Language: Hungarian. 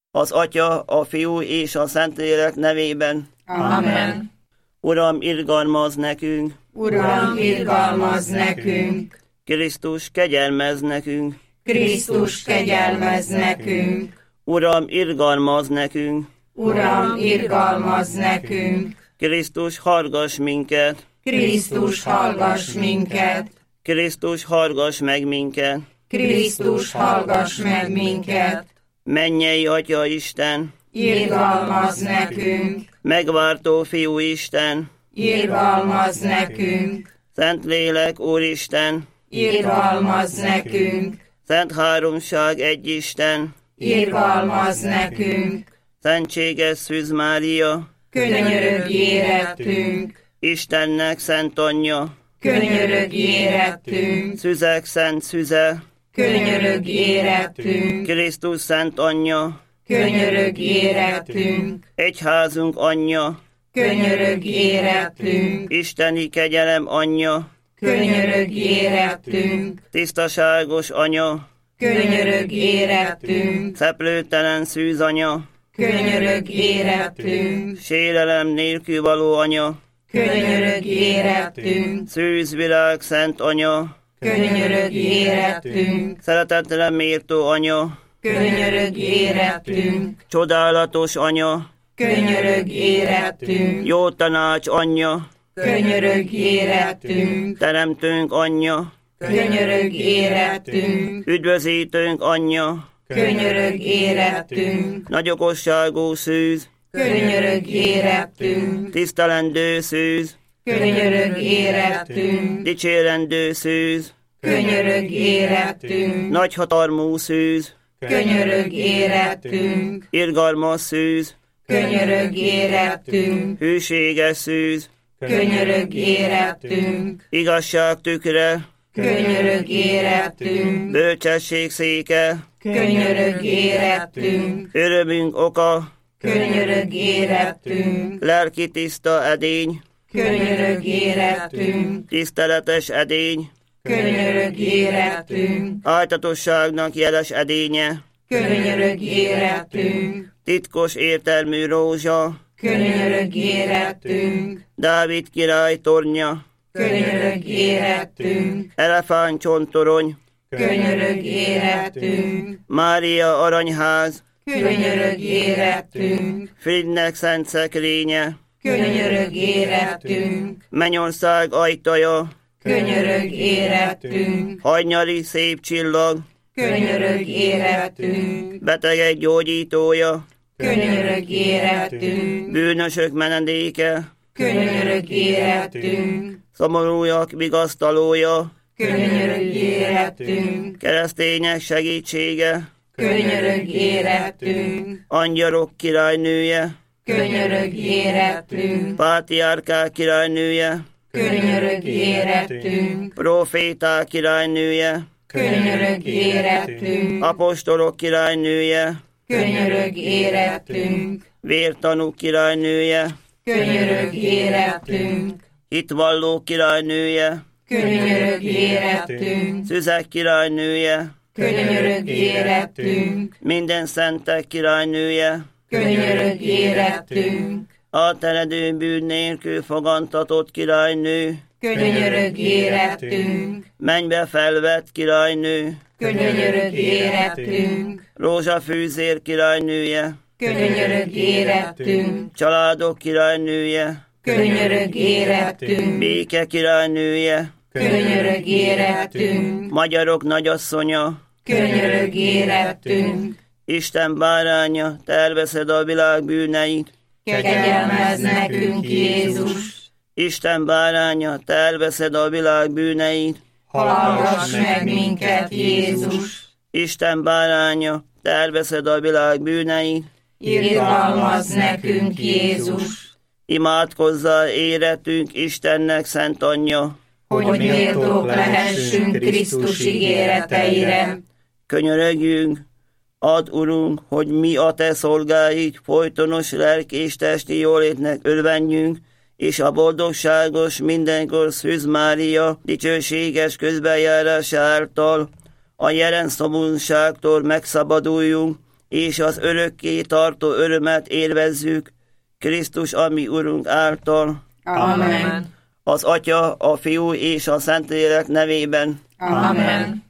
Az Atya, a Fiú és a Szentlélek nevében. Amen. Uram, irgalmazz nekünk! Uram, irgalmazz nekünk! Krisztus, kegyelmezz nekünk! Krisztus, kegyelmezz nekünk! Uram, irgalmazz nekünk! Uram, irgalmazz nekünk! Krisztus, hallgass minket! Krisztus, hallgass minket! Krisztus, hallgass meg minket! Krisztus, hallgass meg minket! Mennyei Atya Isten! Irgalmazz nekünk! Megváltó Fiú Isten! Irgalmazz nekünk! Szentlélek Úristen! Irgalmazz nekünk! Szent Háromság egy Isten! Irgalmazz nekünk! Szentséges Szűz Mária! Könyörögj érettünk! Istennek Szent Anyja! Könyörögj érettünk! Szüzek Szent Szüze! Könyörögj érettünk! Krisztus Szent Anyja! Könyörögj érettünk! Egyházunk Anyja! Könyörögj érettünk! Isteni kegyelem Anyja! Könyörögj érettünk! Tisztaságos Anya! Könyörögj érettünk! Szeplőtelen Szűz Anya! Könyörögj érettünk! Sérelem nélkül való Anya! Könyörögj érettünk! Szűz világ Szent Anya! Könyörögj érettünk! Szeretetre méltó Anya! Könyörögj érettünk! Csodálatos Anya! Könyörögj érettünk! Jó tanács Anyja! Könyörögj érettünk! Teremtőnk Anyja! Könyörögj érettünk! Üdvözítőnk Anyja! Könyörögj érettünk! Nagyokosságú Szűz! Könyörögj érettünk! Tisztelendő Szűz! Könyörögj érettünk! Dicsérendő Szűz! Könyörögj érettünk! Nagyhatalmú Szűz! Könyörögj érettünk! Irgalmas Szűz! Könyörögj érettünk! Hűséges Szűz! Könyörögj érettünk! Igazság tükre! Könyörögj érettünk! Bölcsesség széke! Könyörögj érettünk! Örömünk oka! Könyörögj érettünk! Lelki tiszta edény! Könyörögj érettünk! Tiszteletes edény! Könyörögj érettünk! Ájtatosságnak jeles edénye! Könyörögj érettünk! Titkos értelmű rózsa! Könyörögj érettünk! Dávid király tornya! Könyörögj érettünk! Elefántcsontorony! Könyörögj érettünk! Mária aranyház! Könyörögj érettünk! Fridnek szent szekrénye! Könyörög érettünk! Mennyország ajtaja! Könyörög érettünk! Hajnyali szép csillag! Könyörög érettünk! Betegek gyógyítója! Könyörög érettünk! Bűnösök menedéke! Könyörög érettünk! Szomorúak vigasztalója! Könyörög érettünk! Keresztények segítsége! Könyörög érettünk! Angyalok királynője! Könyörög érettünk! Pátriárkák királynője! Könyörög érettünk! Proféták királynője! Könyörög érettünk! Apostolok királynője! Könyörög érettünk! Vértanúk királynője! Könyörög érettünk! Hitvalló királynője! Könyörög érettünk! Szüzek királynője! Könyörög érettünk! Minden szentek királynője! Könyörög érettünk! Átteredő bűn nélkül fogantatott királynő! Könyörög érettünk! Mennybe felvett királynő! Könyörög érettünk! Rózsafűzér királynője! Könyörög érettünk! Családok királynője! Könyörög érettünk! Béke királynője! Könyörög érettünk! Magyarok nagyasszonya! Könyörög érettünk! Isten báránya, terveszed a világ bűneit! Kegyelmezz nekünk, Jézus! Isten báránya, terveszed a világ bűneit! Hallgass meg minket, Jézus! Isten báránya, terveszed a világ bűneit! Irgalmazz nekünk, Jézus! Imádkozzál éretünk Istennek szent anyja! Hogy méltók lehessünk Krisztus ígéreteire! Könyörögjünk, add, Urunk, hogy mi a te szolgáid folytonos lelki és testi jólétnek örvenjünk, és a boldogságos mindenkor Szűz Mária dicsőséges közbenjárása által a jelen szomorúságtól megszabaduljunk, és az örökké tartó örömet élvezzük Krisztus, ami Urunk által. Amen. Az Atya, a Fiú és a Szentlélek nevében. Amen.